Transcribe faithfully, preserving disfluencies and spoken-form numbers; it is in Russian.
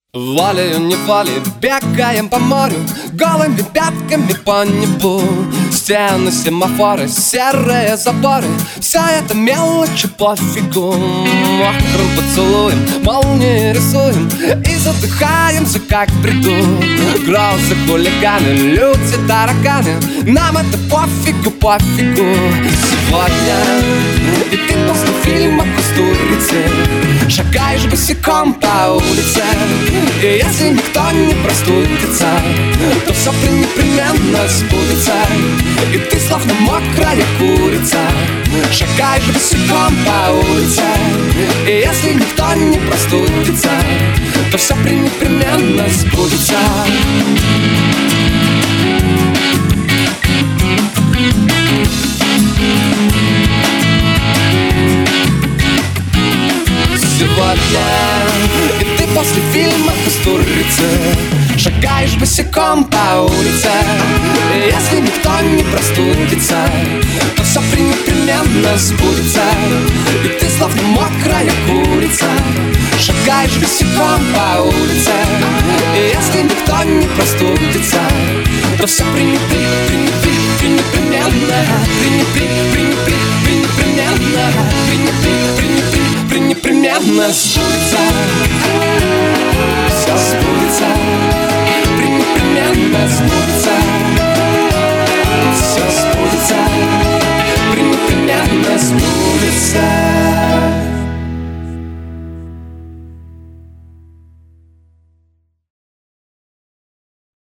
Волей-неволей бегаем по морю, голыми пятками по небу. Стены, семафоры, серые заборы, вся эта мелочь пофигу. Мокрым поцелуем молнии рисуем и задыхаемся, как в бреду. Грозы, хулиганы, люди, тараканы, нам это пофигу, пофигу. Сегодня и ты после фильма «Кустурицы» шагаешь босиком по улице. И если никто не простудится, то все непременно сбудется. И ты словно мокрая курица шагаешь босиком по улице. И если никто не простудится, то все непременно сбудется. Сегодня и ты после фильма «Кустурицы» шагаешь босиком по улице. И если никто не простудится, то все непременно сбудется. И ты словно мокрая курица шагаешь босиком по улице. И если никто не простудится, то все непременно непременно сбудется.